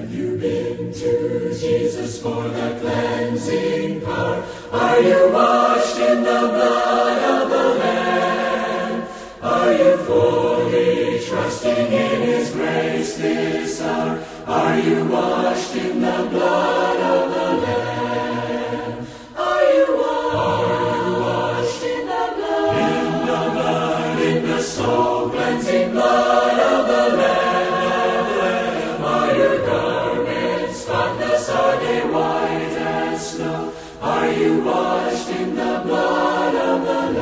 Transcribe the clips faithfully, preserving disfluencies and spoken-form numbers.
You've been to Jesus for the cleansing power. Are you washed in the blood of the Lamb? Are you fully trusting in His grace this hour? Are you washed in the blood of the Lamb? Are you washed? Are you washed in the blood? In the blood, in the soul cleansing blood of the Lamb. Are your garments spotless? Are they white as snow? Are you washed in the blood of the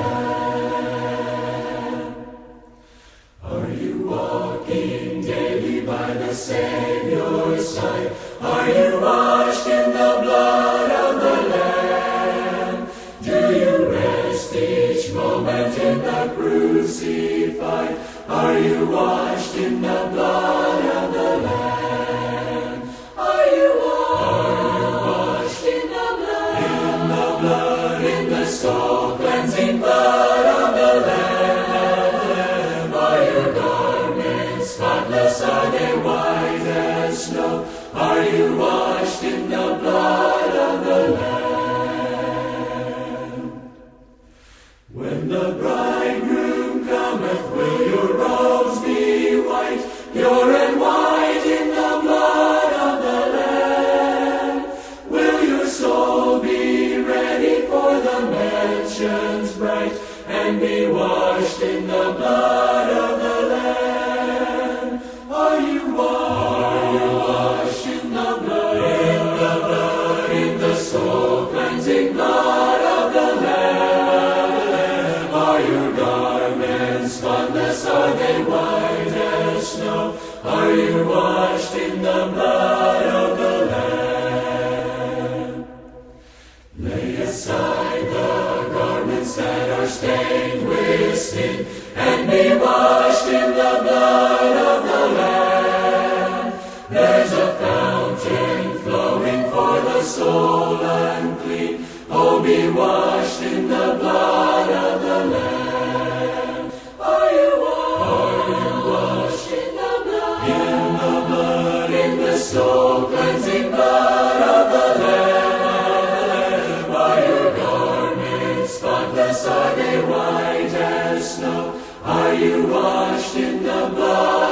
Lamb? Are you walking daily by the Savior's side? Are you washed in the blood of the Lamb? Do you rest each moment in the crucified? Are you washed in the blood of the Lamb? Are you washed? Are you washed in the blood? In the blood, in the soul cleansing blood of the Lamb. Are your garments spotless? Are they white as snow? Are you washed in the blood of the Lamb? When the bridegroom cometh, will your robes be white, pure and white in the blood of the Lamb? Will your soul be ready for the mansions bright, and be washed in the blood of the Lamb? Are you washed? Are you washed in the blood? In the blood, in the soul cleansing blood of the Lamb. Are your garments spotless? Are they white as snow? Are you washed in the blood of the Lamb? Lay aside the garments that are stained with sin, and be washed in the blood of the Lamb. There's a fountain flowing for the soul unclean. Oh, be washed in the blood of the Lamb. Are you washed? Are you washed in the blood? In the blood, in the soul cleansing blood of the Lamb. Are your garments spotless? Are they white as snow? Are you washed in the blood